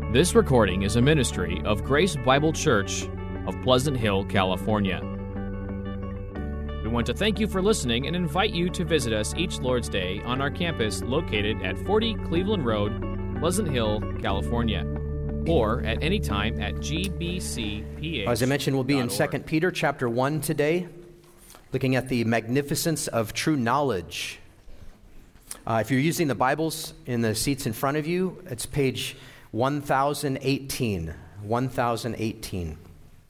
This recording is a ministry of Grace Bible Church of Pleasant Hill, California. We want to thank you for listening and invite you to visit us each Lord's Day on our campus located at 40 Cleveland Road, Pleasant Hill, California, or at any time at gbcph.org. As I mentioned, we'll be in 2 Peter chapter 1 today, looking at the magnificence of true knowledge. If you're using the Bibles in the seats in front of you, it's page 1018. 1018.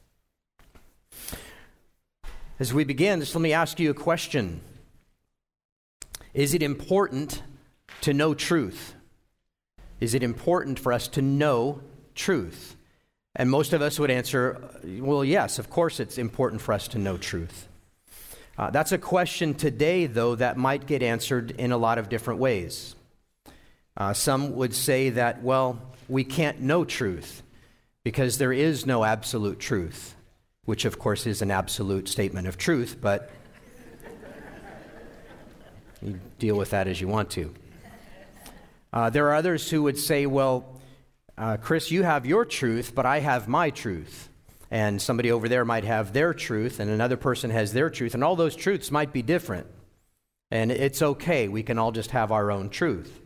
As we begin, just let me ask you a question. Is it important to know truth? Is it important for us to know truth? And most of us would answer, well, yes, of course it's important for us to know truth. That's a question today, though, that might get answered in a lot of different ways. Some would say that, well, we can't know truth because there is no absolute truth, which, of course, is an absolute statement of truth, but you deal with that as you want to. There are others who would say, well, Chris, you have your truth, but I have my truth. And somebody over there might have their truth, and another person has their truth, and all those truths might be different. And it's okay. We can all just have our own truth.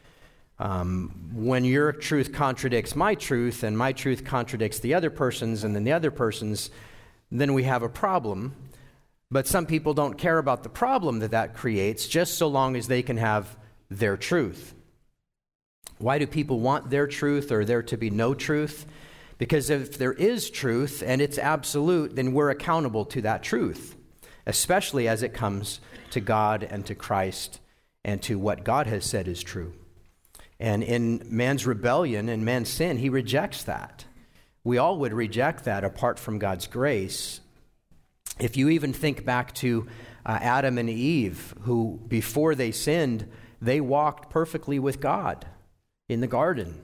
When your truth contradicts my truth, and my truth contradicts the other person's, and then the other person's, then we have a problem. But some people don't care about the problem that creates, just so long as they can have their truth. Why do people want their truth or there to be no truth? Because if there is truth and it's absolute, then we're accountable to that truth, especially as it comes to God and to Christ and to what God has said is true. And in man's rebellion and man's sin, he rejects that. We all would reject that apart from God's grace. If you even think back to Adam and Eve, who before they sinned, they walked perfectly with God in the garden.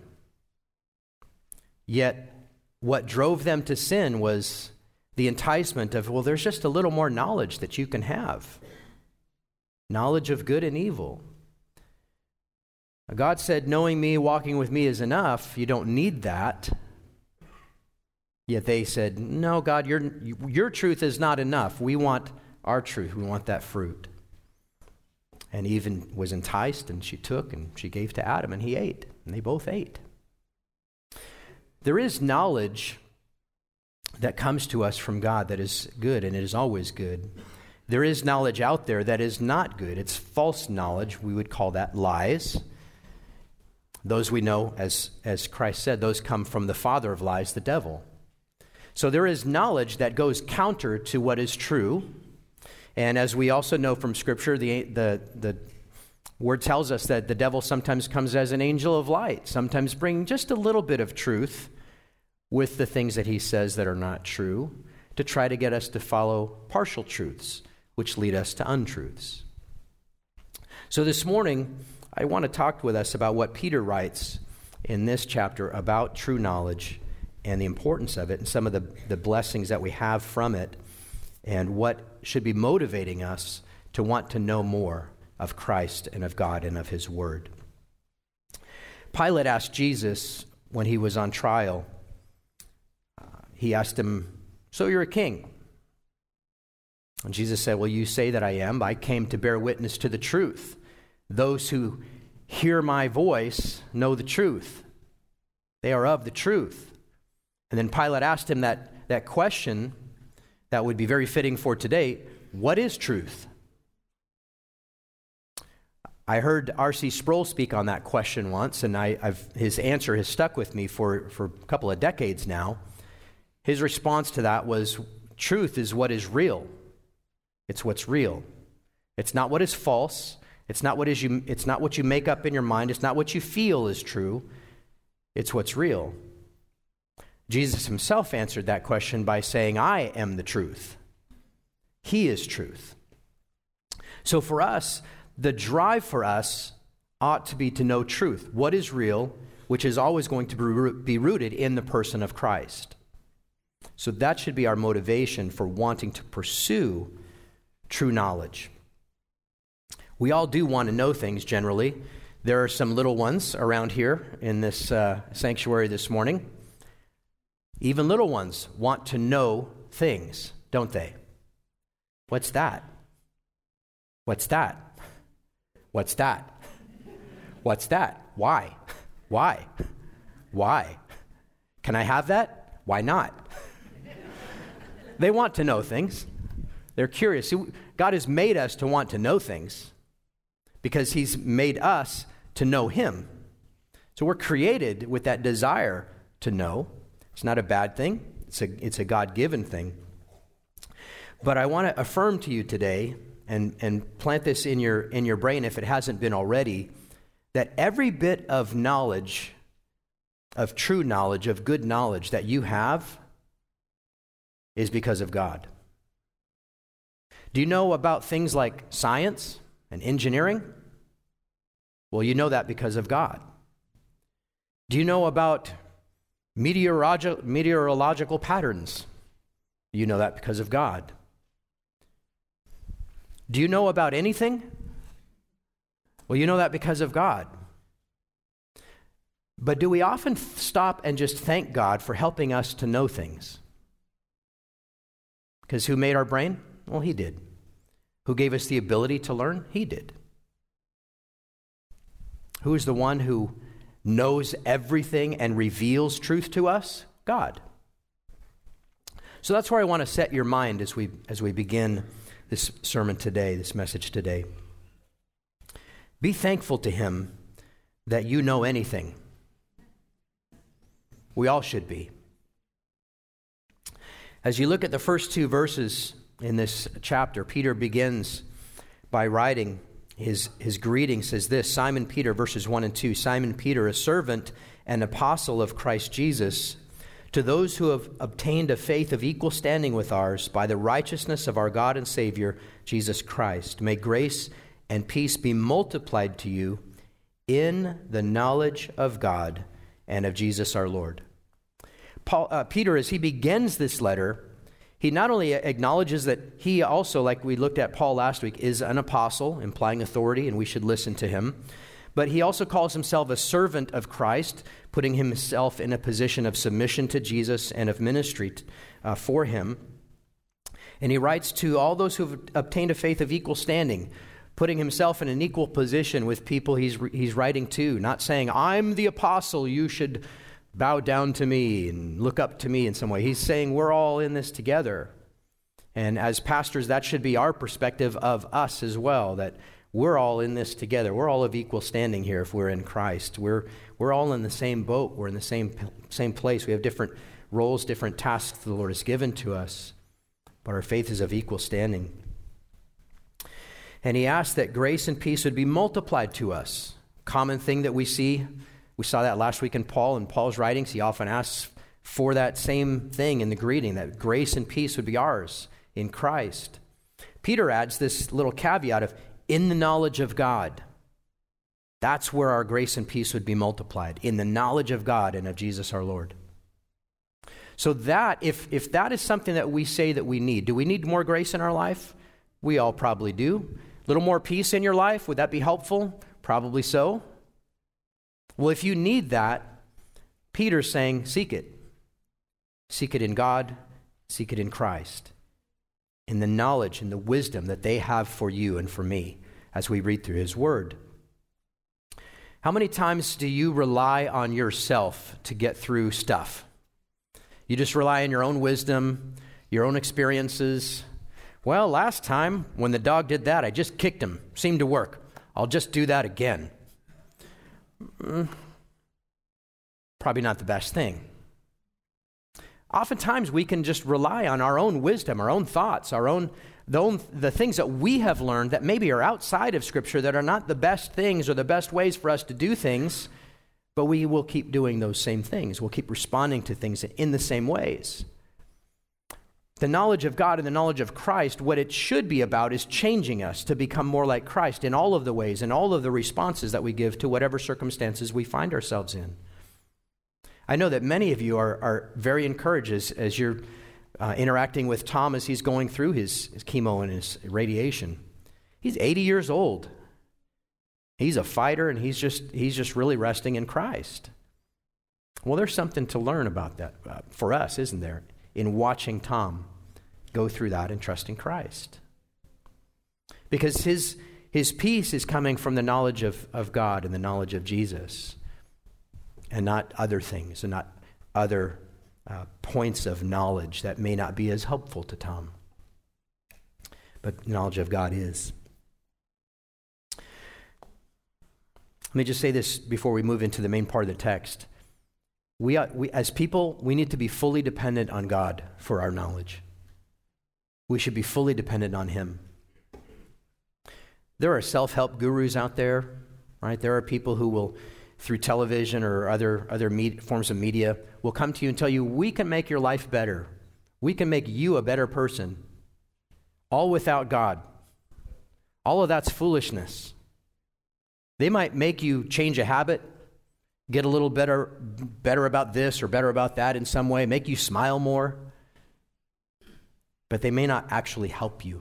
Yet what drove them to sin was the enticement of, well, there's just a little more knowledge that you can have. Knowledge of good and evil. God said, knowing me, walking with me is enough. You don't need that. Yet they said, no, God, your truth is not enough. We want our truth. We want that fruit. And Eve was enticed, and she took, and she gave to Adam, and he ate. And they both ate. There is knowledge that comes to us from God that is good, and it is always good. There is knowledge out there that is not good. It's false knowledge. We would call that lies. Those we know, as Christ said, those come from the father of lies, the devil. So there is knowledge that goes counter to what is true. And as we also know from Scripture, the Word tells us that the devil sometimes comes as an angel of light, sometimes bringing just a little bit of truth with the things that he says that are not true, to try to get us to follow partial truths, which lead us to untruths. So this morning, I want to talk with us about what Peter writes in this chapter about true knowledge and the importance of it and some of the blessings that we have from it and what should be motivating us to want to know more of Christ and of God and of His Word. Pilate asked Jesus when he was on trial, he asked him, so you're a king? And Jesus said, well, you say that I am, but I came to bear witness to the truth. Those who hear my voice know the truth. They are of the truth. And then Pilate asked him that question that would be very fitting for today, what is truth? I heard R.C. Sproul speak on that question once, and his answer has stuck with me for a couple of decades now. His response to that was, truth is what is real. It's what's real. It's not what is false. It's not what you make up in your mind. It's not what you feel is true. It's what's real. Jesus himself answered that question by saying, I am the truth. He is truth. So for us, the drive for us ought to be to know truth. What is real, which is always going to be rooted in the person of Christ. So that should be our motivation for wanting to pursue true knowledge. We all do want to know things generally. There are some little ones around here in this sanctuary this morning. Even little ones want to know things, don't they? What's that? What's that? What's that? What's that? Why? Why? Why? Can I have that? Why not? They want to know things. They're curious. God has made us to want to know things because he's made us to know him. So we're created with that desire to know. It's not a bad thing. It's a God-given thing. But I want to affirm to you today and plant this in your brain if it hasn't been already, that every bit of knowledge, of true knowledge, of good knowledge that you have is because of God. Do you know about things like science and engineering? Well, you know that because of God. Do you know about meteorological patterns? You know that because of God. Do you know about anything? Well, you know that because of God. But do we often stop and just thank God for helping us to know things? Because who made our brain? Well, he did. Who gave us the ability to learn? He did. Who is the one who knows everything and reveals truth to us? God. So that's where I want to set your mind as we begin this sermon today, this message today. Be thankful to him that you know anything. We all should be. As you look at the first two verses in this chapter, Peter begins by writing his greeting, says this, Simon Peter, verses 1 and 2, Simon Peter, a servant and apostle of Christ Jesus, to those who have obtained a faith of equal standing with ours by the righteousness of our God and Savior, Jesus Christ. May grace and peace be multiplied to you in the knowledge of God and of Jesus our Lord. Peter, as he begins this letter, he not only acknowledges that he also, like we looked at Paul last week, is an apostle, implying authority, and we should listen to him. But he also calls himself a servant of Christ, putting himself in a position of submission to Jesus and of ministry for him. And he writes to all those who have obtained a faith of equal standing, putting himself in an equal position with people he's writing to, not saying, I'm the apostle, you should bow down to me and look up to me in some way. He's saying we're all in this together. And as pastors, that should be our perspective of us as well, that we're all in this together. We're all of equal standing here if we're in Christ. We're all in the same boat. We're in the same place. We have different roles, different tasks the Lord has given to us, but our faith is of equal standing. And he asked that grace and peace would be multiplied to us. Common thing that we see. We saw that last week in Paul's writings. He often asks for that same thing in the greeting, that grace and peace would be ours in Christ. Peter adds this little caveat of, in the knowledge of God. That's where our grace and peace would be multiplied, in the knowledge of God and of Jesus our Lord. So that, if that is something that we say that we need, do we need more grace in our life? We all probably do. A little more peace in your life, would that be helpful? Probably so. Well, if you need that, Peter's saying, seek it. Seek it in God, seek it in Christ, in the knowledge and the wisdom that they have for you and for me as we read through his word. How many times do you rely on yourself to get through stuff? You just rely on your own wisdom, your own experiences. Well, last time when the dog did that, I just kicked him. Seemed to work. I'll just do that again. Probably not the best thing. Oftentimes we can just rely on our own wisdom, our own thoughts, the things that we have learned that maybe are outside of Scripture, that are not the best things or the best ways for us to do things, but we will keep doing those same things. We'll keep responding to things in the same ways. The knowledge of God and the knowledge of Christ, what it should be about is changing us to become more like Christ in all of the ways and all of the responses that we give to whatever circumstances we find ourselves in. I know that many of you are very encouraged as you're interacting with Tom as he's going through his chemo and his radiation. He's 80 years old. He's a fighter, and he's just really resting in Christ. Well, there's something to learn about that for us, isn't there, in watching Tom go through that and trusting Christ. Because his peace is coming from the knowledge of God and the knowledge of Jesus, and not other things, and not other points of knowledge that may not be as helpful to Tom. But knowledge of God is. Let me just say this before we move into the main part of the text. We as people, we need to be fully dependent on God for our knowledge. We should be fully dependent on Him. There are self-help gurus out there, right? There are people who will, through television or other forms of media, will come to you and tell you, we can make your life better. We can make you a better person. All without God. All of that's foolishness. They might make you change a habit, get a little better about this or better about that in some way, make you smile more, but they may not actually help you.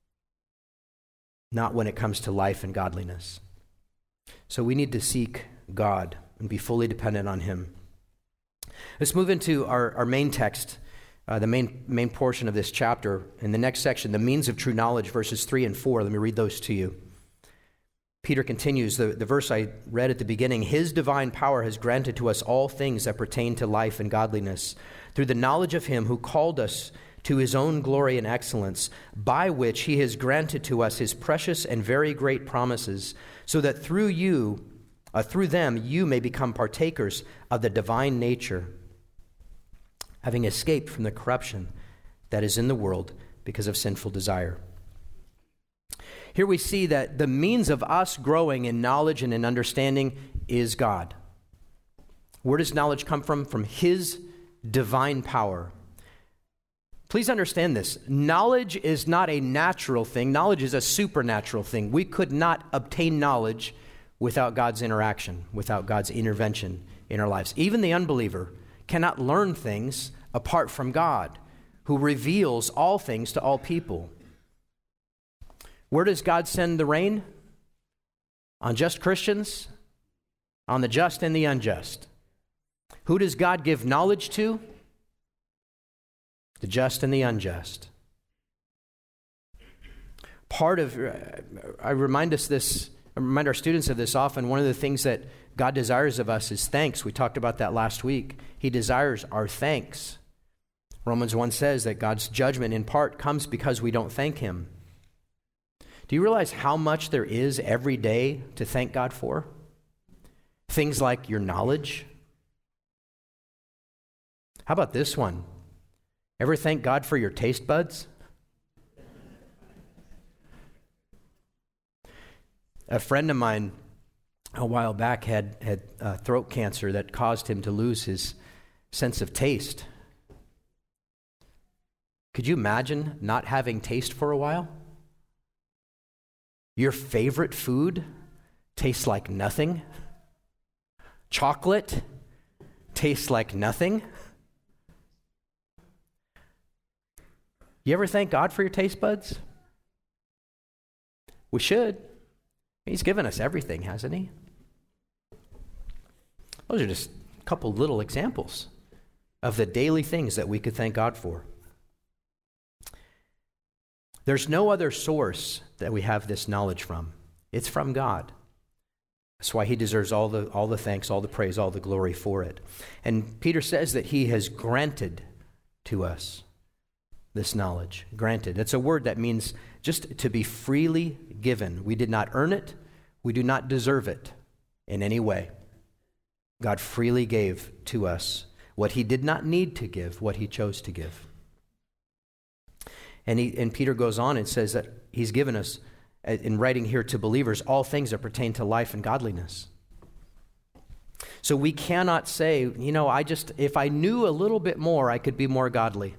Not when it comes to life and godliness. So we need to seek God and be fully dependent on Him. Let's move into our main text, the main portion of this chapter. In the next section, the means of true knowledge, verses 3 and 4. Let me read those to you. Peter continues, the verse I read at the beginning, His divine power has granted to us all things that pertain to life and godliness, through the knowledge of Him who called us to His own glory and excellence, by which He has granted to us His precious and very great promises, so that through them you may become partakers of the divine nature, having escaped from the corruption that is in the world because of sinful desire. Here we see that the means of us growing in knowledge and in understanding is God. Where does knowledge come from? From His divine power. Please understand this. Knowledge is not a natural thing. Knowledge is a supernatural thing. We could not obtain knowledge without God's interaction, without God's intervention in our lives. Even the unbeliever cannot learn things apart from God, who reveals all things to all people. Where does God send the rain? On just Christians, on the just and the unjust. Who does God give knowledge to? The just and the unjust. I remind our students of this often. One of the things that God desires of us is thanks. We talked about that last week. He desires our thanks. Romans 1 says that God's judgment in part comes because we don't thank Him. Do you realize how much there is every day to thank God for? Things like your knowledge. How about this one? Ever thank God for your taste buds? A friend of mine a while back had throat cancer that caused him to lose his sense of taste. Could you imagine not having taste for a while? Your favorite food tastes like nothing. Chocolate tastes like nothing. You ever thank God for your taste buds? We should. He's given us everything, hasn't He? Those are just a couple little examples of the daily things that we could thank God for. There's no other source that we have this knowledge from. It's from God. That's why He deserves all the thanks, all the praise, all the glory for it. And Peter says that He has granted to us this knowledge. Granted. It's a word that means just to be freely given. We did not earn it. We do not deserve it in any way. God freely gave to us what He did not need to give, what He chose to give. And Peter goes on and says that He's given us, in writing here to believers, all things that pertain to life and godliness. So we cannot say, if I knew a little bit more, I could be more godly.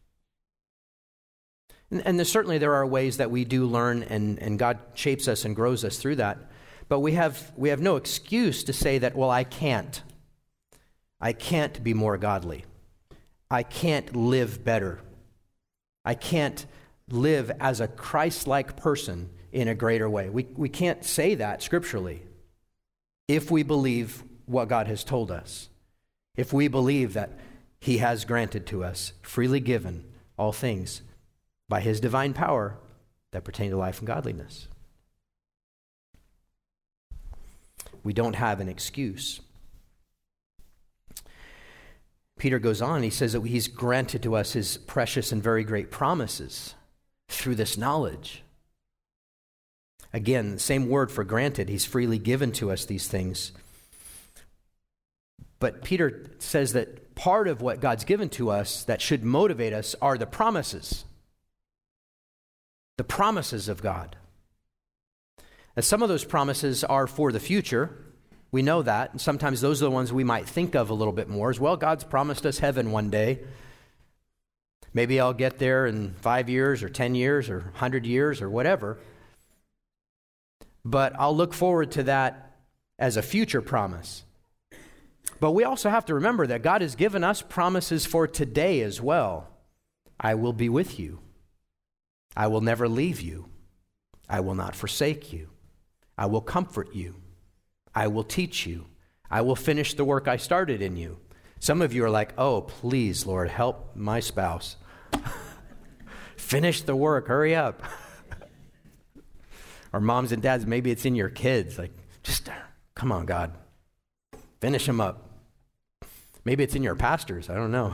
And certainly there are ways that we do learn, and God shapes us and grows us through that. But we have no excuse to say that, well, I can't. I can't be more godly. I can't live better. I can't live as a Christ-like person in a greater way. We can't say that scripturally if we believe what God has told us. If we believe that he has granted to us, freely given, all things by his divine power that pertain to life and godliness. We don't have an excuse. Peter goes on, he says that he's granted to us his precious and very great promises through this knowledge. Again, the same word for granted. He's freely given to us these things. But Peter says that part of what God's given to us that should motivate us are the promises. The promises of God. And some of those promises are for the future. We know that. And sometimes those are the ones we might think of a little bit more as well. God's promised us heaven one day. Maybe I'll get there in 5 years or 10 years or 100 years or whatever. But I'll look forward to that as a future promise. But we also have to remember that God has given us promises for today as well. I will be with you. I will never leave you. I will not forsake you. I will comfort you. I will teach you. I will finish the work I started in you. Some of you are like, oh, please, Lord, help my spouse. Finish the work. Hurry up. Or moms and dads, maybe it's in your kids. Like, just come on, God. Finish them up. Maybe it's in your pastors. I don't know.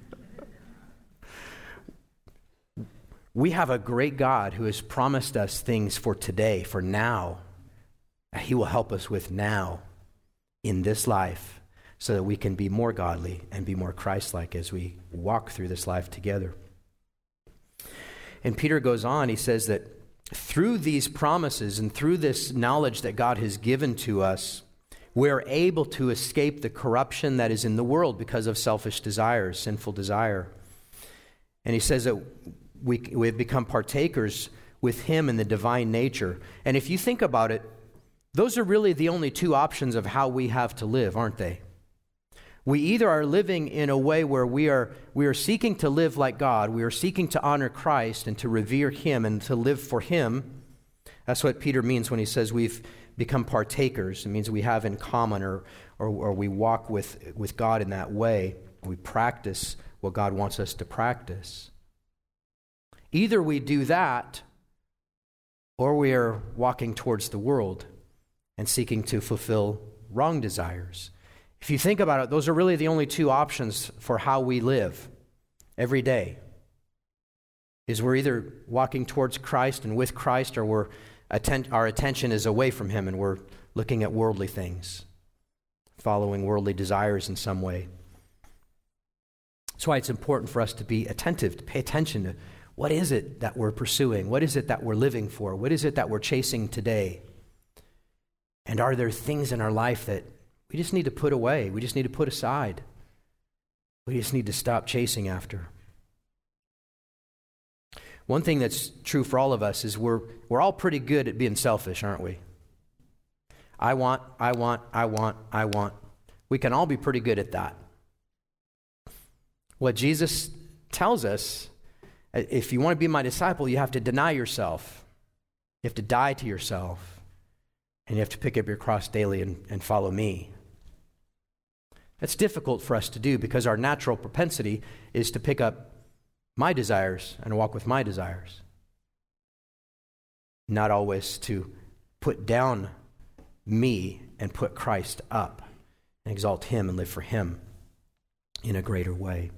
We have a great God who has promised us things for today, for now. He will help us with now in this life so that we can be more godly and be more Christ-like as we walk through this life together. And Peter goes on, he says that through these promises and through this knowledge that God has given to us, we're able to escape the corruption that is in the world because of selfish desires, sinful desire. And he says that we have become partakers with him in the divine nature. And if you think about it, those are really the only two options of how we have to live, aren't they? We either are living in a way where we are seeking to live like God, we are seeking to honor Christ and to revere him and to live for him. That's what Peter means when he says we've become partakers. It means we have in common or we walk with God in that way. We practice what God wants us to practice. Either we do that or we are walking towards the world and seeking to fulfill wrong desires. If you think about it, those are really the only two options for how we live every day. Is we're either walking towards Christ and with Christ, or our attention is away from him and we're looking at worldly things, following worldly desires in some way. That's why it's important for us to be attentive, to pay attention to what is it that we're pursuing? What is it that we're living for? What is it that we're chasing today? And are there things in our life that we just need to put away? We just need to put aside. We just need to stop chasing after. One thing that's true for all of us is we're all pretty good at being selfish, aren't we? I want. We can all be pretty good at that. What Jesus tells us, if you want to be my disciple, you have to deny yourself. You have to die to yourself. And you have to pick up your cross daily and follow me. That's difficult for us to do because our natural propensity is to pick up my desires and walk with my desires. Not always to put down me and put Christ up and exalt him and live for him in a greater way.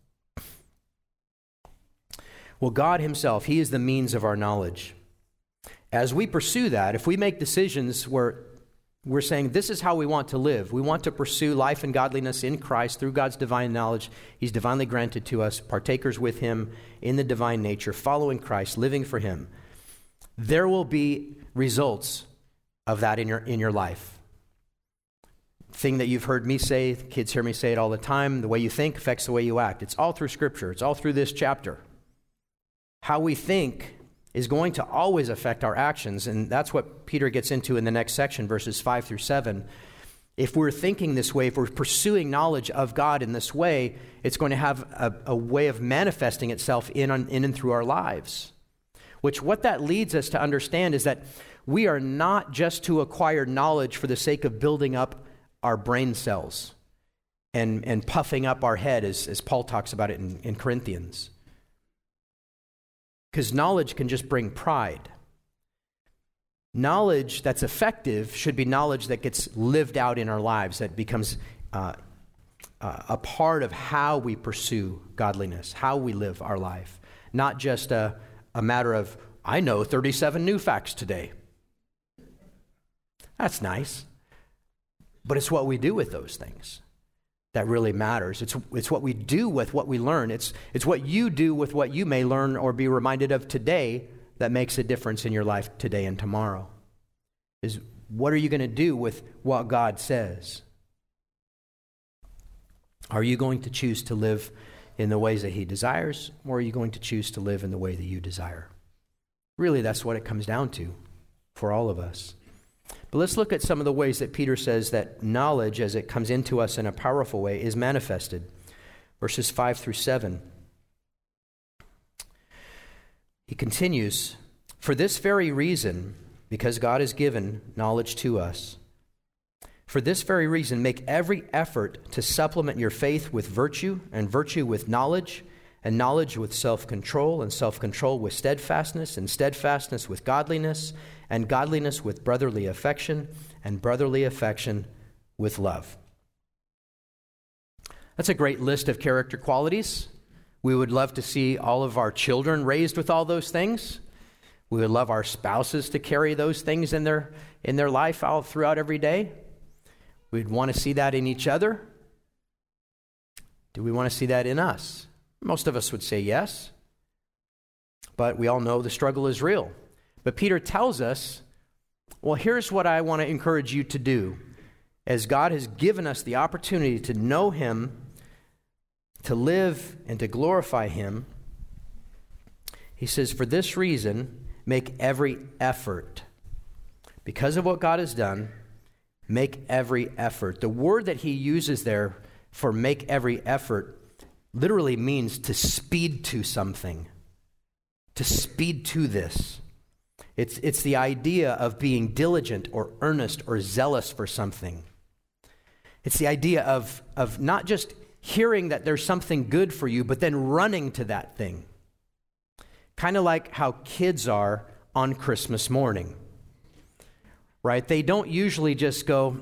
Well, God himself, he is the means of our knowledge. As we pursue that, if we make decisions where we're saying this is how we want to live, we want to pursue life and godliness in Christ through God's divine knowledge, he's divinely granted to us, partakers with him in the divine nature, following Christ, living for him, there will be results of that in your life. Thing that you've heard me say, kids hear me say it all the time, the way you think affects the way you act. It's all through Scripture. It's all through this chapter. How we think is going to always affect our actions, and that's what Peter gets into in the next section, verses 5 through 7. If we're thinking this way, if we're pursuing knowledge of God in this way, it's going to have a way of manifesting itself in and through our lives. which what that leads us to understand is that we are not just to acquire knowledge for the sake of building up our brain cells and puffing up our head, as Paul talks about it in Corinthians. Because knowledge can just bring pride. Knowledge that's effective should be knowledge that gets lived out in our lives, that becomes a part of how we pursue godliness, how we live our life. Not just a matter of, I know 37 new facts today. That's nice. But it's what we do with those things that really matters. It's what we do with what we learn. It's what you do with what you may learn or be reminded of today that makes a difference in your life today and tomorrow. Is what are you going to do with what God says? Are you going to choose to live in the ways that He desires, or are you going to choose to live in the way that you desire? Really, that's what it comes down to for all of us. But let's look at some of the ways that Peter says that knowledge, as it comes into us in a powerful way, is manifested. Verses 5 through 7. He continues, "For this very reason, because God has given knowledge to us, for this very reason, make every effort to supplement your faith with virtue, and virtue with knowledge, and knowledge with self-control, and self-control with steadfastness, and steadfastness with godliness, and godliness with brotherly affection, and brotherly affection with love." That's a great list of character qualities. We would love to see all of our children raised with all those things. We would love our spouses to carry those things in their life all throughout every day. We'd want to see that in each other. Do we want to see that in us? Most of us would say yes. But we all know the struggle is real. But Peter tells us, well, here's what I want to encourage you to do. As God has given us the opportunity to know Him, to live and to glorify Him, He says, for this reason, make every effort. Because of what God has done, make every effort. The word that he uses there for make every effort literally means to speed to something, to speed to this. It's the idea of being diligent or earnest or zealous for something. It's the idea of not just hearing that there's something good for you, but then running to that thing. Kind of like how kids are on Christmas morning, right? They don't usually just go,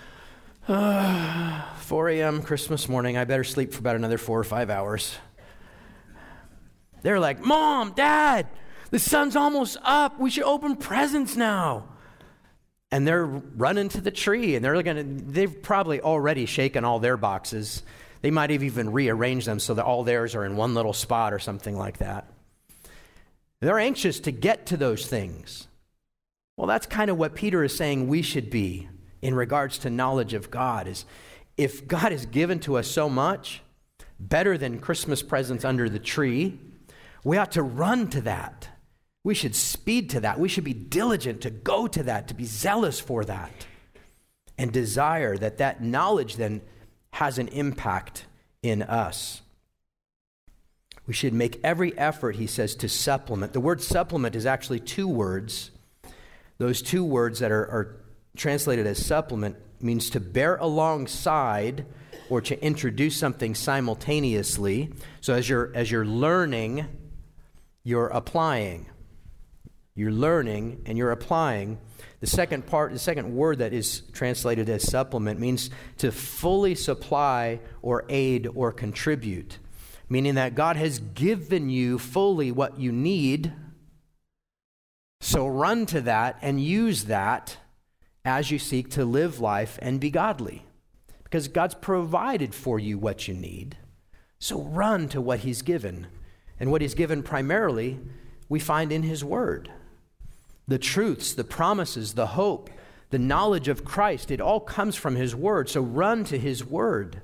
4 a.m. Christmas morning, I better sleep for about another 4 or 5 hours. They're like, Mom, Dad, the sun's almost up. We should open presents now. And they're running to the tree, and they've probably already shaken all their boxes. They might have even rearranged them so that all theirs are in one little spot or something like that. They're anxious to get to those things. Well, that's kind of what Peter is saying we should be in regards to knowledge of God. Is if God has given to us so much, better than Christmas presents under the tree, we ought to run to that. We should speed to that. We should be diligent to go to that, to be zealous for that, and desire that knowledge then has an impact in us. We should make every effort, he says, to supplement. The word supplement is actually two words. Those two words that are translated as supplement means to bear alongside or to introduce something simultaneously. So as you're learning, you're applying. You're learning and you're applying. The second word that is translated as supplement means to fully supply or aid or contribute, meaning that God has given you fully what you need. So run to that and use that as you seek to live life and be godly, because God's provided for you what you need. So run to what he's given. And what he's given primarily we find in his word. The truths, the promises, the hope, the knowledge of Christ, it all comes from his word. So run to his word.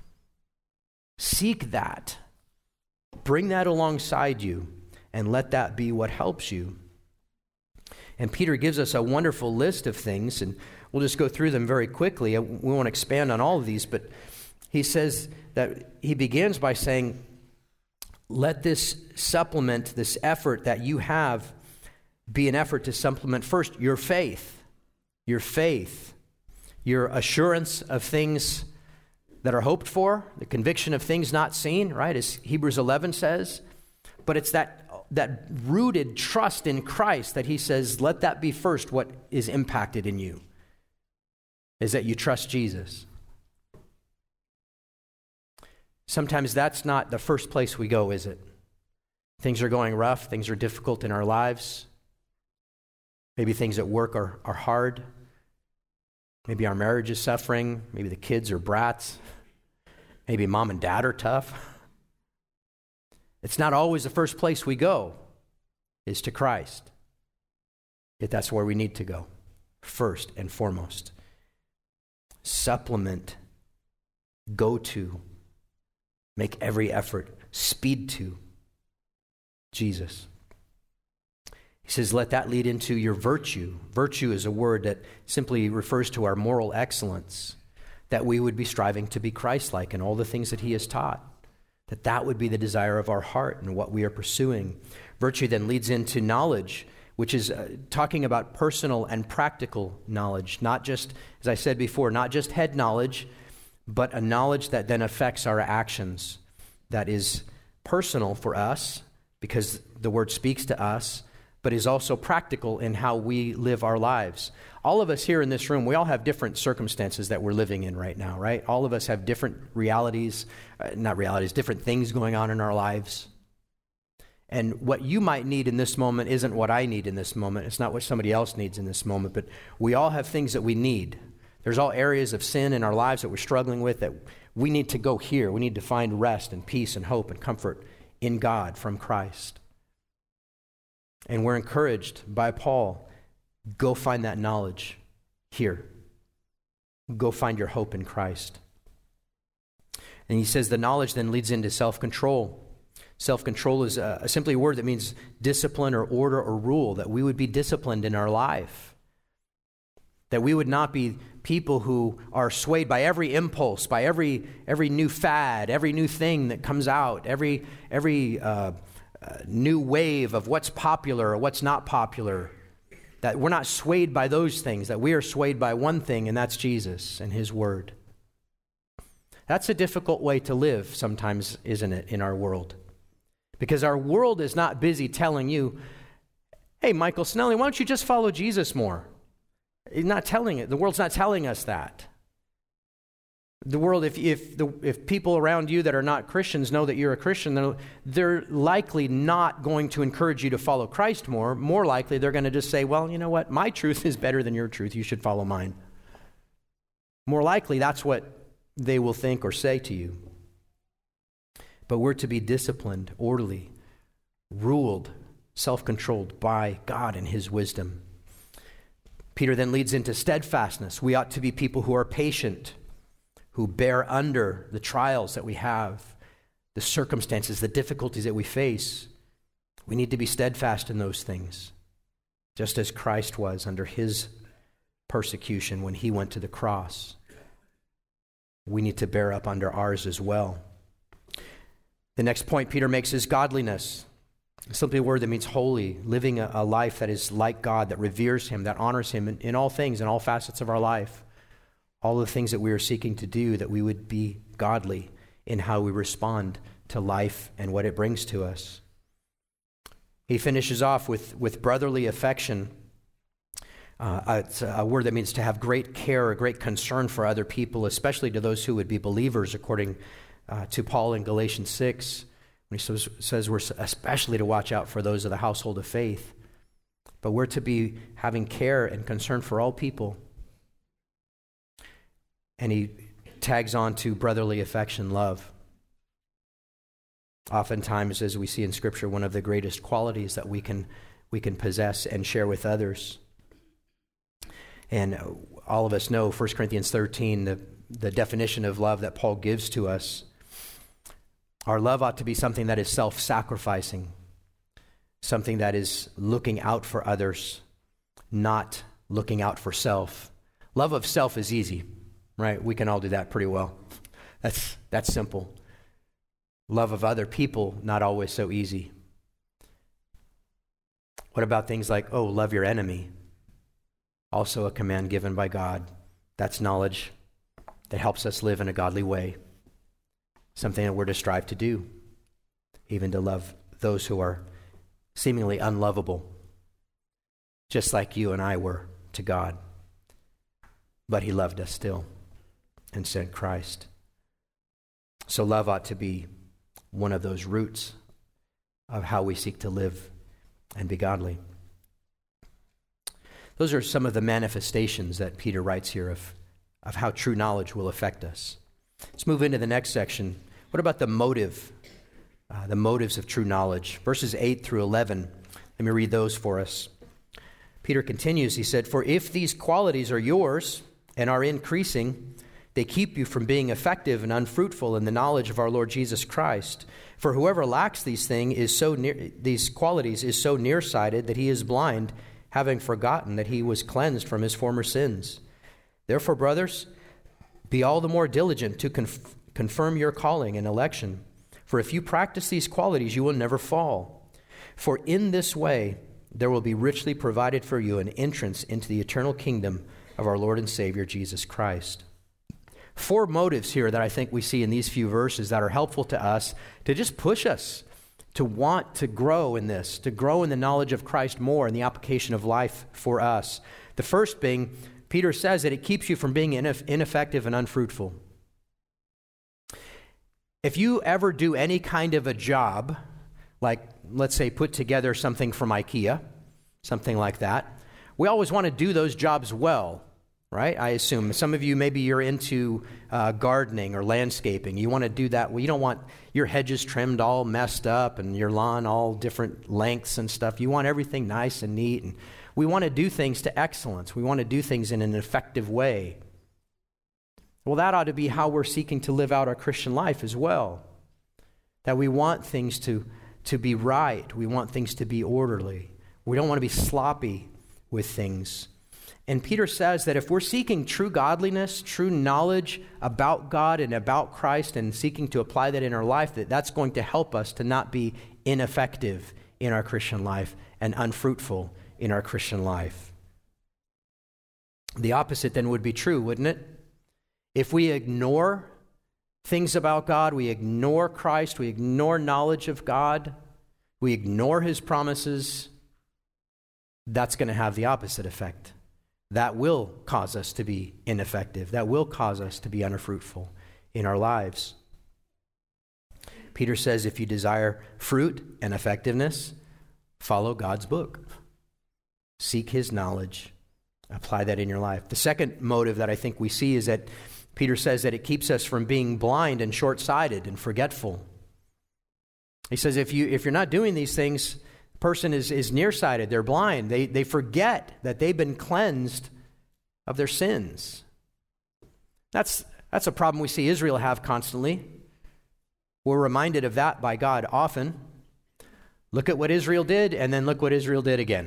Seek that. Bring that alongside you and let that be what helps you. And Peter gives us a wonderful list of things, and we'll just go through them very quickly. We won't expand on all of these, but he says that he begins by saying, let this supplement, this effort that you have be an effort to supplement first your faith, your assurance of things that are hoped for, the conviction of things not seen, right, as Hebrews 11 says. But it's that rooted trust in Christ that he says, let that be first what is impacted in you, is that you trust Jesus. Sometimes that's not the first place we go, is it? Things are going rough, things are difficult in our lives. Maybe things at work are hard. Maybe our marriage is suffering. Maybe the kids are brats. Maybe mom and dad are tough. It's not always the first place we go is to Christ. Yet that's where we need to go, first and foremost. Supplement, go to, make every effort, speed to Jesus. He says, let that lead into your virtue. Virtue is a word that simply refers to our moral excellence, that we would be striving to be Christ-like in all the things that he has taught, that would be the desire of our heart and what we are pursuing. Virtue then leads into knowledge, which is talking about personal and practical knowledge, not just, as I said before, not just head knowledge, but a knowledge that then affects our actions, that is personal for us because the word speaks to us, but is also practical in how we live our lives. All of us here in this room, we all have different circumstances that we're living in right now, right? All of us have different different things going on in our lives. And what you might need in this moment isn't what I need in this moment. It's not what somebody else needs in this moment, but we all have things that we need. There's all areas of sin in our lives that we're struggling with that we need to go here. We need to find rest and peace and hope and comfort in God from Christ. And we're encouraged by Paul, go find that knowledge here. Go find your hope in Christ. And he says the knowledge then leads into self-control. Self-control is simply a word that means discipline or order or rule, that we would be disciplined in our life. That we would not be people who are swayed by every impulse, by every new fad, every new thing that comes out, every new wave of what's popular or what's not popular. That we're not swayed by those things, that we are swayed by one thing, and that's Jesus and his word. That's a difficult way to live sometimes, isn't it, in our world? Because our world is not busy telling you, hey, Michael Snelling, why don't you just follow Jesus more? It's not telling it. The world's not telling us that. The world, if people around you that are not Christians know that you're a Christian, they're likely not going to encourage you to follow Christ more. More likely, they're going to just say, well, you know what? My truth is better than your truth. You should follow mine. More likely, that's what they will think or say to you. But we're to be disciplined, orderly, ruled, self-controlled by God and his wisdom. Peter then leads into steadfastness. We ought to be people who are patient, who bear under the trials that we have, the circumstances, the difficulties that we face. We need to be steadfast in those things, just as Christ was under his persecution when he went to the cross. We need to bear up under ours as well. The next point Peter makes is godliness. It's simply a word that means holy, living a life that is like God, that reveres him, that honors him in all things, in all facets of our life. All the things that we are seeking to do, that we would be godly in how we respond to life and what it brings to us. He finishes off with brotherly affection. It's a word that means to have great care, a great concern for other people, especially to those who would be believers, according to Paul in Galatians 6, when he says we're especially to watch out for those of the household of faith. But we're to be having care and concern for all people. And he tags on to brotherly affection, love. Oftentimes, as we see in Scripture, one of the greatest qualities that we can possess and share with others. And all of us know 1 Corinthians 13, the definition of love that Paul gives to us. Our love ought to be something that is self-sacrificing, something that is looking out for others, not looking out for self. Love of self is easy, right? We can all do that pretty well. That's simple. Love of other people, not always so easy. What about things like, love your enemy? Also a command given by God. That's knowledge that helps us live in a godly way. Something that we're to strive to do, even to love those who are seemingly unlovable, just like you and I were to God. But he loved us still and sent Christ. So love ought to be one of those roots of how we seek to live and be godly. Those are some of the manifestations that Peter writes here of how true knowledge will affect us. Let's move into the next section. What about the motive? The motives of true knowledge. Verses 8 through 11. Let me read those for us. Peter continues, he said, "For if these qualities are yours and are increasing, they keep you from being effective and unfruitful in the knowledge of our Lord Jesus Christ. For whoever lacks these qualities is so nearsighted that he is blind, having forgotten that he was cleansed from his former sins. Therefore, brothers, be all the more diligent to confirm your calling and election. For if you practice these qualities, you will never fall. For in this way there will be richly provided for you an entrance into the eternal kingdom of our Lord and Savior, Jesus Christ." 4 motives here that I think we see in these few verses that are helpful to us to just push us to want to grow in this, to grow in the knowledge of Christ more in the application of life for us. The first being, Peter says that it keeps you from being ineffective and unfruitful. If you ever do any kind of a job, like let's say put together something from IKEA, something like that, we always want to do those jobs well. Right? I assume some of you, maybe you're into gardening or landscaping. You want to do that. Well, you don't want your hedges trimmed all messed up and your lawn all different lengths and stuff. You want everything nice and neat. And we want to do things to excellence. We want to do things in an effective way. Well, that ought to be how we're seeking to live out our Christian life as well. That we want things to be right. We want things to be orderly. We don't want to be sloppy with things. And Peter says that if we're seeking true godliness, true knowledge about God and about Christ and seeking to apply that in our life, that's going to help us to not be ineffective in our Christian life and unfruitful in our Christian life. The opposite then would be true, wouldn't it? If we ignore things about God, we ignore Christ, we ignore knowledge of God, we ignore his promises, that's going to have the opposite effect. That will cause us to be ineffective. That will cause us to be unfruitful in our lives. Peter says if you desire fruit and effectiveness, follow God's book. Seek his knowledge. Apply that in your life. The second motive that I think we see is that Peter says that it keeps us from being blind and short-sighted and forgetful. He says if you're not doing these things, person is nearsighted, they're blind, they forget that they've been cleansed of their sins. That's a problem we see Israel have constantly. We're reminded of that by God often. Look at what Israel did, and then look what Israel did again.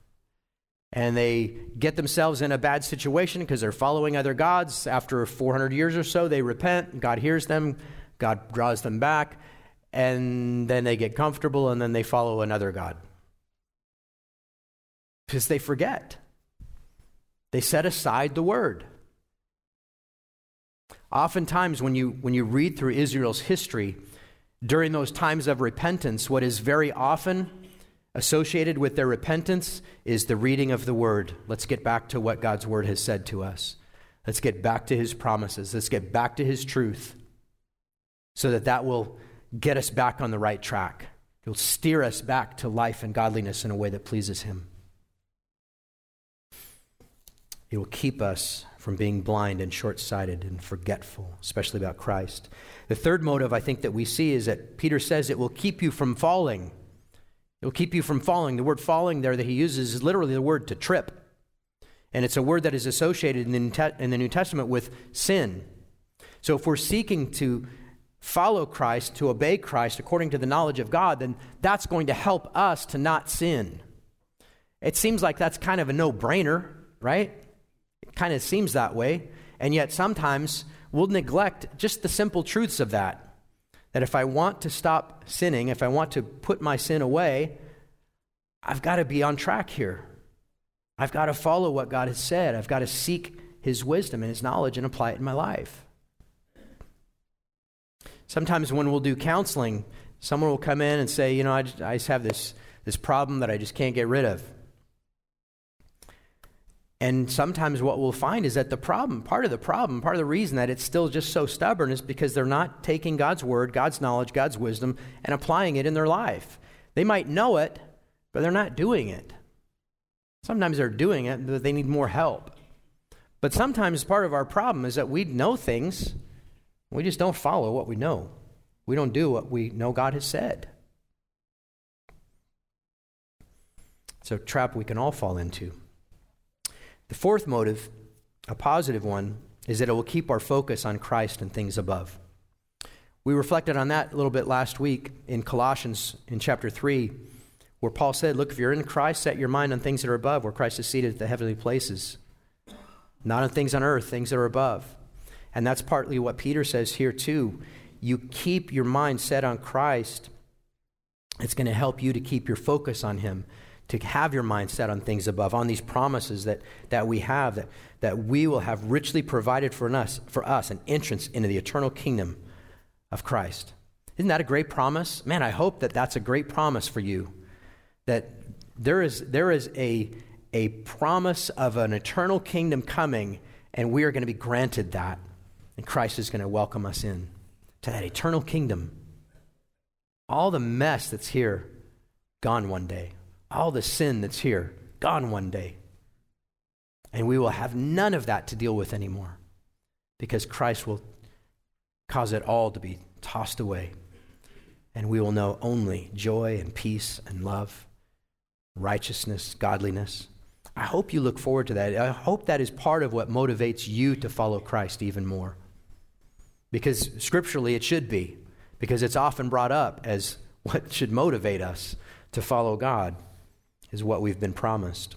And they get themselves in a bad situation because they're following other gods. After 400 years or so, they repent, God hears them, God draws them back, and then they get comfortable, and then they follow another god. Because they forget. They set aside the word. Oftentimes when you read through Israel's history, during those times of repentance, what is very often associated with their repentance is the reading of the word. Let's get back to what God's word has said to us. Let's get back to his promises. Let's get back to his truth so that will get us back on the right track. It will steer us back to life and godliness in a way that pleases him. It will keep us from being blind and short-sighted and forgetful, especially about Christ. The third motive I think that we see is that Peter says it will keep you from falling. It will keep you from falling. The word falling there that he uses is literally the word to trip. And it's a word that is associated in the New Testament with sin. So if we're seeking to follow Christ, to obey Christ according to the knowledge of God, then that's going to help us to not sin. It seems like that's kind of a no-brainer, right? It kind of seems that way. And yet sometimes we'll neglect just the simple truths of that. That if I want to stop sinning, if I want to put my sin away, I've got to be on track here. I've got to follow what God has said. I've got to seek his wisdom and his knowledge and apply it in my life. Sometimes when we'll do counseling, someone will come in and say, I just have this problem that I just can't get rid of. And sometimes what we'll find is that part of the reason that it's still just so stubborn is because they're not taking God's word, God's knowledge, God's wisdom, and applying it in their life. They might know it, but they're not doing it. Sometimes they're doing it, but they need more help. But sometimes part of our problem is that we know things, we just don't follow what we know. We don't do what we know God has said. It's a trap we can all fall into. The fourth motive, a positive one, is that it will keep our focus on Christ and things above. We reflected on that a little bit last week in Colossians in chapter 3, where Paul said, look, if you're in Christ, set your mind on things that are above, where Christ is seated at the heavenly places. Not on things on earth, things that are above. And that's partly what Peter says here too. You keep your mind set on Christ. It's going to help you to keep your focus on him, to have your mind set on things above, on these promises that we have, that we will have richly provided for us an entrance into the eternal kingdom of Christ. Isn't that a great promise? Man, I hope that that's a great promise for you, that there is a promise of an eternal kingdom coming, and we are going to be granted that, and Christ is going to welcome us in to that eternal kingdom. All the mess that's here, gone one day. All the sin that's here, gone one day. And we will have none of that to deal with anymore, because Christ will cause it all to be tossed away. And we will know only joy and peace and love, righteousness, godliness. I hope you look forward to that. I hope that is part of what motivates you to follow Christ even more. Because scripturally it should be, because it's often brought up as what should motivate us to follow God, is what we've been promised.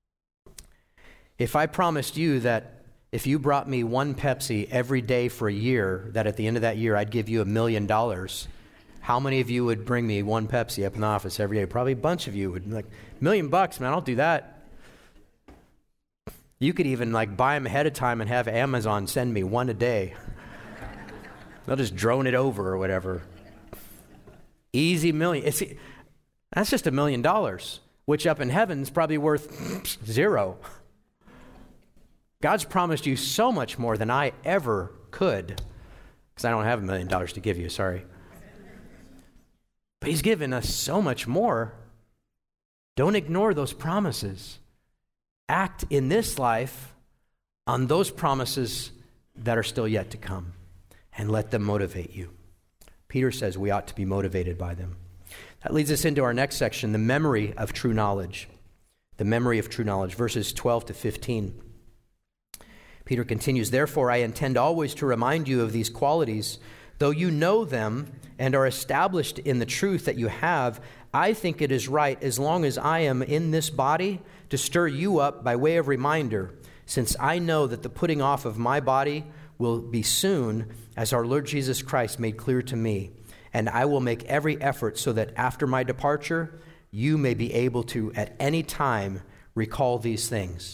If I promised you that if you brought me one Pepsi every day for a year, that at the end of that year I'd give you $1 million, how many of you would bring me one Pepsi up in the office every day? Probably a bunch of you would be like, $1 million, man, I'll do that. You could even buy them ahead of time and have Amazon send me one a day. They'll just drone it over or whatever. Easy million. That's just $1 million, which up in heaven is probably worth zero. God's promised you so much more than I ever could, because I don't have $1 million to give you, sorry. But he's given us so much more. Don't ignore those promises. Act in this life on those promises that are still yet to come, and let them motivate you. Peter says we ought to be motivated by them. That leads us into our next section, the memory of true knowledge. The memory of true knowledge, verses 12 to 15. Peter continues, therefore I intend always to remind you of these qualities. Though you know them and are established in the truth that you have, I think it is right, as long as I am in this body, to stir you up by way of reminder, since I know that the putting off of my body will be soon, as our Lord Jesus Christ made clear to me. And I will make every effort so that after my departure, you may be able to, at any time, recall these things.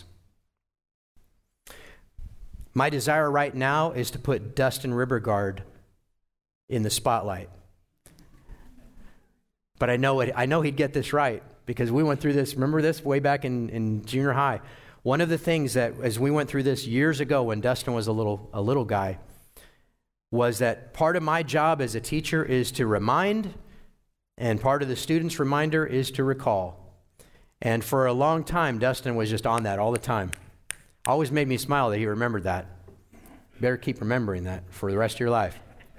My desire right now is to put Dustin Ribergard in the spotlight. But I know he'd get this right, because we went through this, remember this, way back in junior high. One of the things that, as we went through this years ago when Dustin was a little guy, was that part of my job as a teacher is to remind, and part of the student's reminder is to recall. And for a long time, Dustin was just on that all the time. Always made me smile that he remembered that. Better keep remembering that for the rest of your life.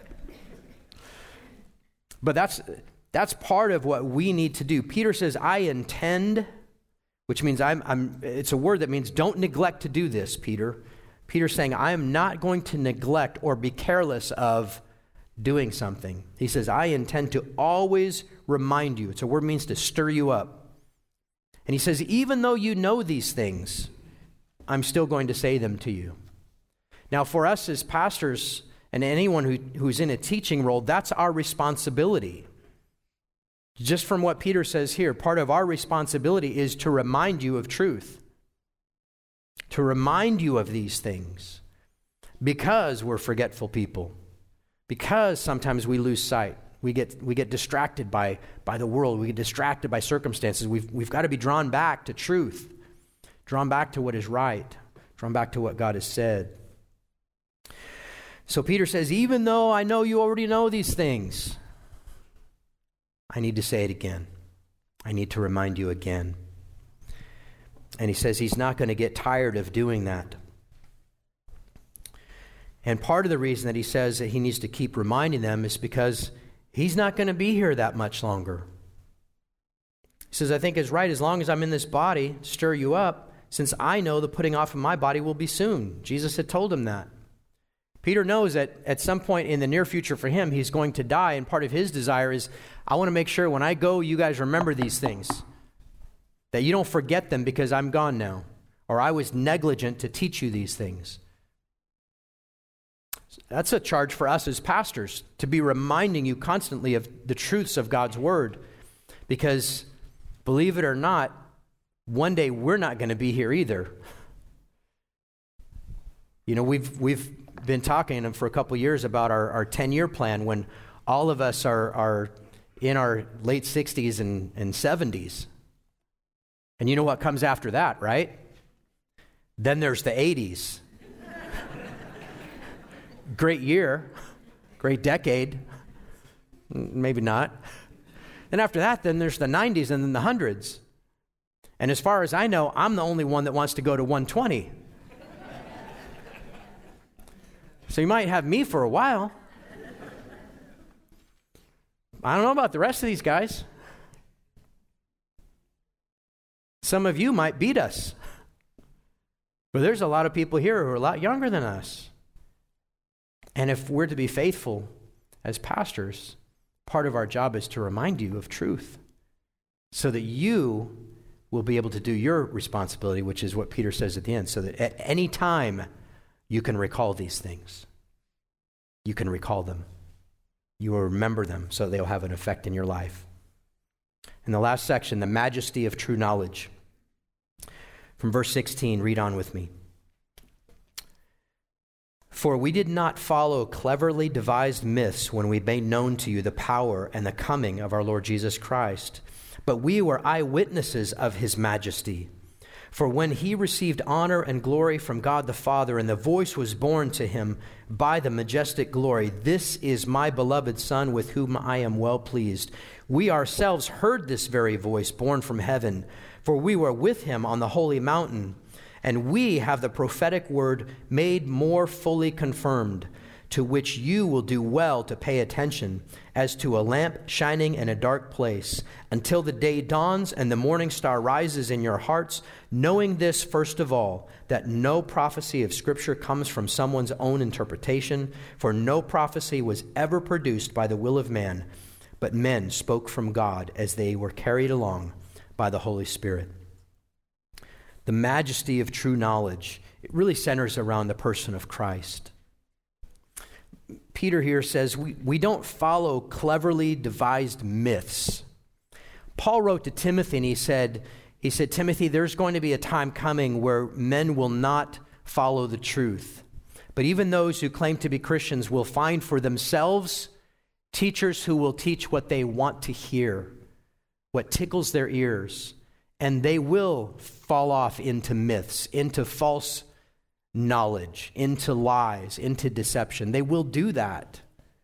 But that's part of what we need to do. Peter says, I intend, which means it's a word that means don't neglect to do this, Peter. Peter's saying, I am not going to neglect or be careless of doing something. He says, I intend to always remind you. It's a word that means to stir you up. And he says, even though you know these things, I'm still going to say them to you. Now, for us as pastors and anyone who's in a teaching role, that's our responsibility. Just from what Peter says here, part of our responsibility is to remind you of truth, to remind you of these things, because we're forgetful people, because sometimes we lose sight. We get distracted by the world. We get distracted by circumstances. We've got to be drawn back to truth, drawn back to what is right, drawn back to what God has said. So Peter says, even though I know you already know these things, I need to say it again. I need to remind you again. And he says he's not going to get tired of doing that. And part of the reason that he says that he needs to keep reminding them is because he's not going to be here that much longer. He says, I think it's right, as long as I'm in this body, stir you up, since I know the putting off of my body will be soon. Jesus had told him that. Peter knows that at some point in the near future for him, he's going to die, and part of his desire is, I want to make sure when I go, you guys remember these things, that you don't forget them because I'm gone now, or I was negligent to teach you these things. That's a charge for us as pastors, to be reminding you constantly of the truths of God's word, because believe it or not, one day we're not going to be here either. You know, we've been talking for a couple years about our 10-year plan, when all of us are in our late 60s and 70s. And you know what comes after that, right? Then there's the 80s. Great year, great decade, maybe not. And after that, then there's the 90s and then the hundreds. And as far as I know, I'm the only one that wants to go to 120. So you might have me for a while. I don't know about the rest of these guys. Some of you might beat us. But there's a lot of people here who are a lot younger than us. And if we're to be faithful as pastors, part of our job is to remind you of truth so that you will be able to do your responsibility, which is what Peter says at the end, so that at any time you can recall these things. You can recall them. You will remember them so they'll have an effect in your life. In the last section, the majesty of true knowledge. From verse 16, read on with me. For we did not follow cleverly devised myths when we made known to you the power and the coming of our Lord Jesus Christ, but we were eyewitnesses of his majesty. For when he received honor and glory from God the Father, and the voice was borne to him by the majestic glory, "This is my beloved Son, with whom I am well pleased." We ourselves heard this very voice borne from heaven, for we were with him on the holy mountain. And we have the prophetic word made more fully confirmed, to which you will do well to pay attention, as to a lamp shining in a dark place, until the day dawns and the morning star rises in your hearts, knowing this first of all, that no prophecy of Scripture comes from someone's own interpretation, for no prophecy was ever produced by the will of man, but men spoke from God as they were carried along by the Holy Spirit. The majesty of true knowledge, it really centers around the person of Christ. Peter here says we don't follow cleverly devised myths. Paul wrote to Timothy and he said, Timothy, there's going to be a time coming where men will not follow the truth. But even those who claim to be Christians will find for themselves teachers who will teach what they want to hear, what tickles their ears. And they will fall off into myths, into false knowledge, into lies, into deception. They will do that.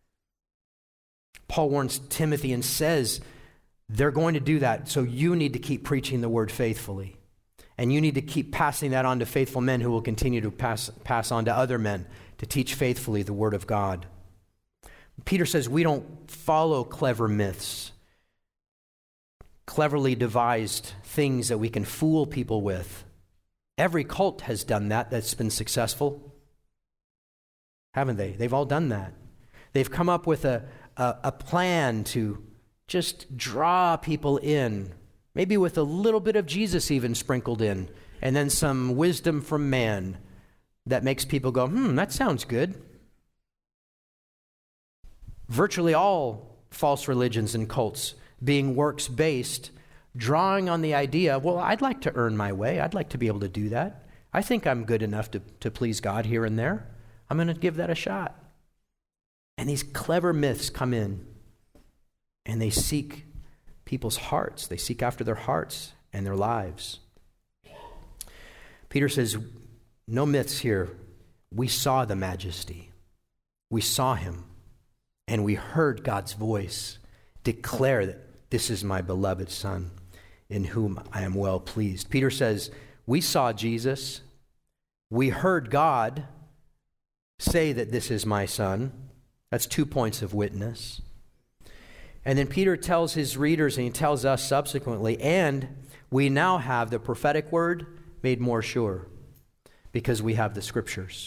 Paul warns Timothy and says they're going to do that, so you need to keep preaching the word faithfully. And you need to keep passing that on to faithful men who will continue to pass on to other men to teach faithfully the word of God. Peter says we don't follow clever myths, cleverly devised things that we can fool people with. Every cult has done that that's been successful, haven't they? They've all done that. They've come up with a plan to just draw people in, maybe with a little bit of Jesus even sprinkled in, and then some wisdom from man that makes people go, that sounds good. Virtually all false religions and cults being works-based, drawing on the idea, well, I'd like to earn my way. I'd like to be able to do that. I think I'm good enough to please God here and there. I'm going to give that a shot. And these clever myths come in, and they seek people's hearts. They seek after their hearts and their lives. Peter says, no myths here. We saw the majesty. We saw him, and we heard God's voice declare that this is my beloved Son, in whom I am well pleased. Peter says, we saw Jesus. We heard God say that this is my Son. That's 2 points of witness. And then Peter tells his readers, and he tells us subsequently, and we now have the prophetic word made more sure because we have the Scriptures.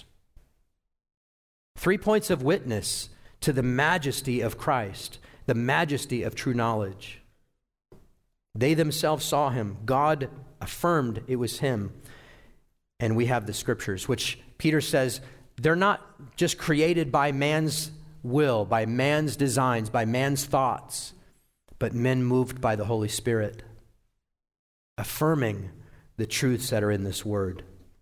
3 points of witness to the majesty of Christ, the majesty of true knowledge. They themselves saw him. God affirmed it was him. And we have the Scriptures, which Peter says they're not just created by man's will, by man's designs, by man's thoughts, but men moved by the Holy Spirit, affirming the truths that are in this word.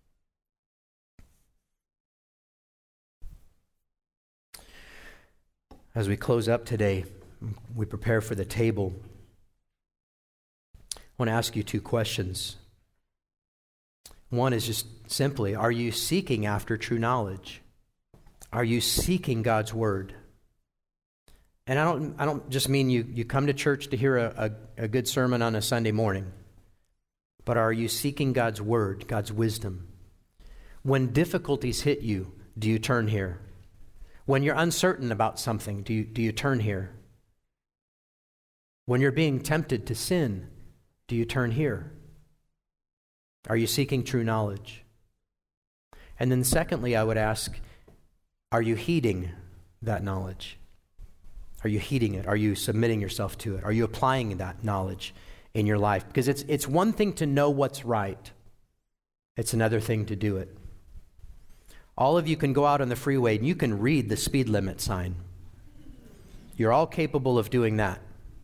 As we close up today, we prepare for the table. I want to ask you 2 questions. One is just simply, are you seeking after true knowledge? Are you seeking God's word? And I don't just mean you come to church to hear a good sermon on a Sunday morning, but are you seeking God's word, God's wisdom? When difficulties hit you, do you turn here? When you're uncertain about something, do you turn here? When you're being tempted to sin, do you turn here? Are you seeking true knowledge? And then secondly, I would ask, are you heeding that knowledge? Are you heeding it? Are you submitting yourself to it? Are you applying that knowledge in your life? Because it's one thing to know what's right. It's another thing to do it. All of you can go out on the freeway and you can read the speed limit sign. You're all capable of doing that.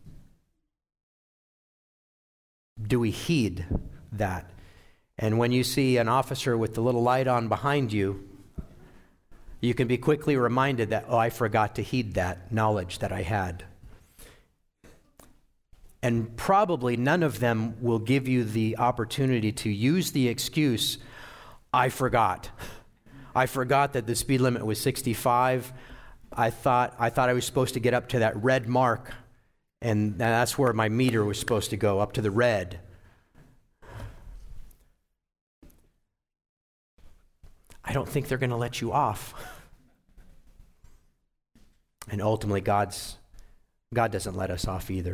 Do we heed that? And when you see an officer with the little light on behind you, you can be quickly reminded that, oh, I forgot to heed that knowledge that I had. And probably none of them will give you the opportunity to use the excuse, I forgot. I forgot that the speed limit was 65. I thought I was supposed to get up to that red mark, and that's where my meter was supposed to go, up to the red. I don't think they're going to let you off. And ultimately, God doesn't let us off either.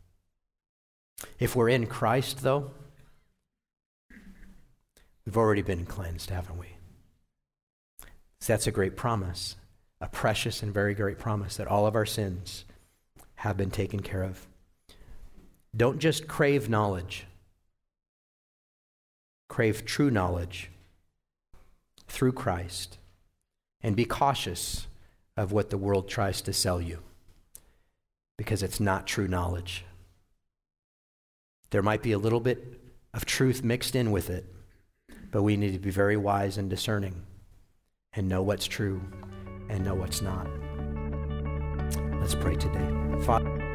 If we're in Christ, though, we've already been cleansed, haven't we? So that's a great promise, a precious and very great promise that all of our sins have been taken care of. Don't just crave knowledge. Crave true knowledge through Christ, and be cautious of what the world tries to sell you, because it's not true knowledge. There might be a little bit of truth mixed in with it, but we need to be very wise and discerning and know what's true and know what's not. Let's pray today. Father,